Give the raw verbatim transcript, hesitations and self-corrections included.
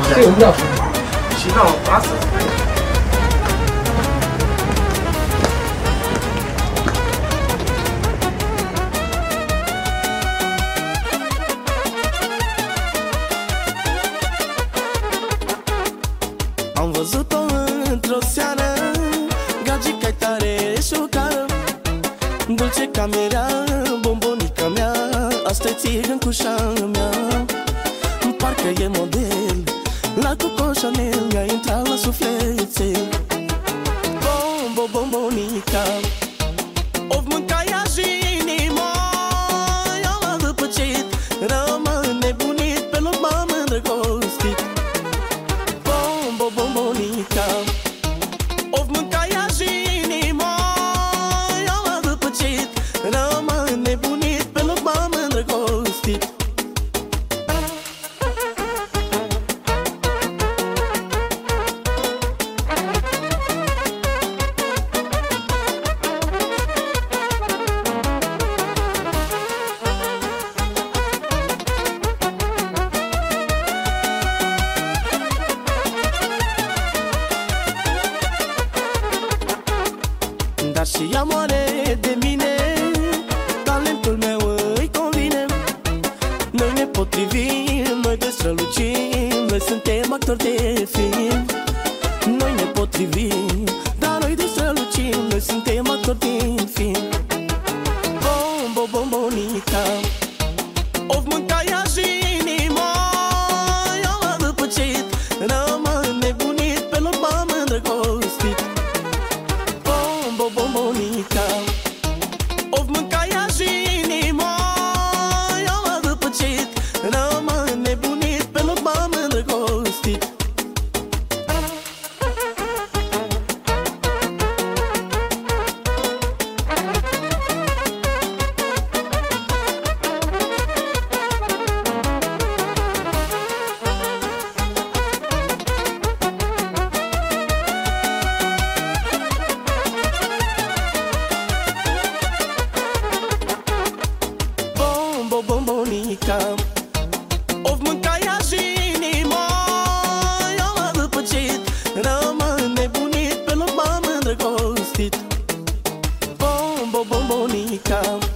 Știu, da. Și nu, asta spune. Am văzut-o într-o seară, gagica-i tare șocară, dulce ca mierea, bombonica mea, asta-i țigăncușa mea. Parcă e model, la Coco Chanel, mi-a intrat la sufletel. Bombo, bombonica, of mânca ea și inima, eu l-am dăpăcit, rămân nebunit, pe loc m-am îndrăgostit. Bombo, bombonica, of mânca ea și inima, eu l-am dăpăcit, rămân nebunit, pe loc m-am îndrăgostit. Dar și ea moare de mine, talentul meu îi convine. Noi ne potrivim, noi de strălucim, noi suntem actori de film. Noi ne potrivim, dar noi de strălucim, noi suntem actori de film. Bombo, bombonica, of mânca ea și inima, eu l-am dăpăcit, rămân nebunit, pe loc m-am îndrăgostit. Bombo, bombonica, of mânca ea și inima, eu l-am dăpăcit, rămân nebunit, pe loc m-am îndrăgostit. Bombo, bombonica, of mânca ea și inima, eu l-am dăpăcit, rămân nebunit, pe loc m-am îndrăgostit. Bombo, bombonica.